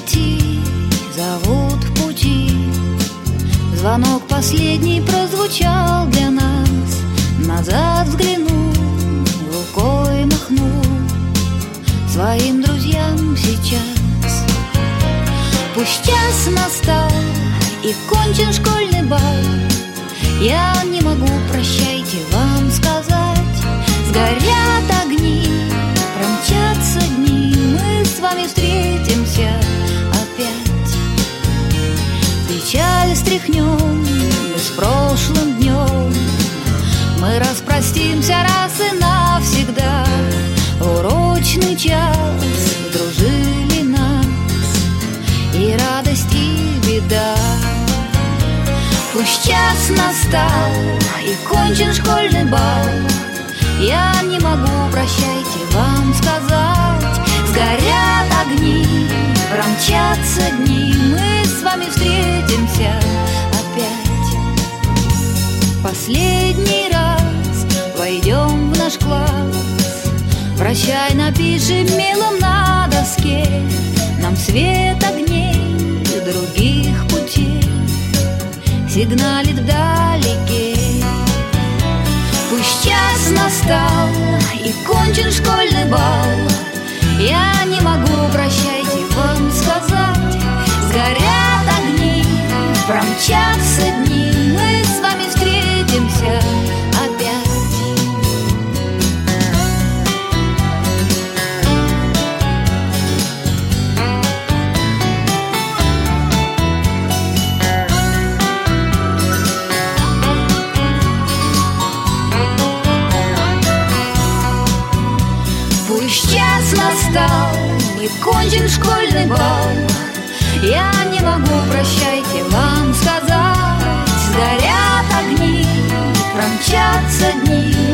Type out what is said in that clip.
идти, зовут в пути. Звонок последний прозвучал для нас. Назад взгляну, рукой махну своим друзьям сейчас. Пусть час настал и кончен школьный бал. Я не могу «прощайте» вам сказать. Сгорят огни, промчатся дни, мы с вами встретимся опять. Печаль стряхнем мы с прошлым днем. Мы распростимся раз и навсегда. Урочный час дружили нас, и радость, и беда. Пусть час настал и кончен школьный бал. Я не могу «прощайте» вам сказать. Сгорят огни, промчатся дни, мы с вами встретимся опять. Последний раз войдем в наш класс. Прощай напишем мелом на доске. Нам свет огней других путей сигналит вдалеке. Пусть час настал и кончен школьный бал. Я не могу «прощайте» вам сказать. Сгорят огни, промчатся дни, мы с вами встретимся опять. Настал и кончен школьный бал. Я не могу «прощайте» вам сказать. Сгорят огни, промчатся дни,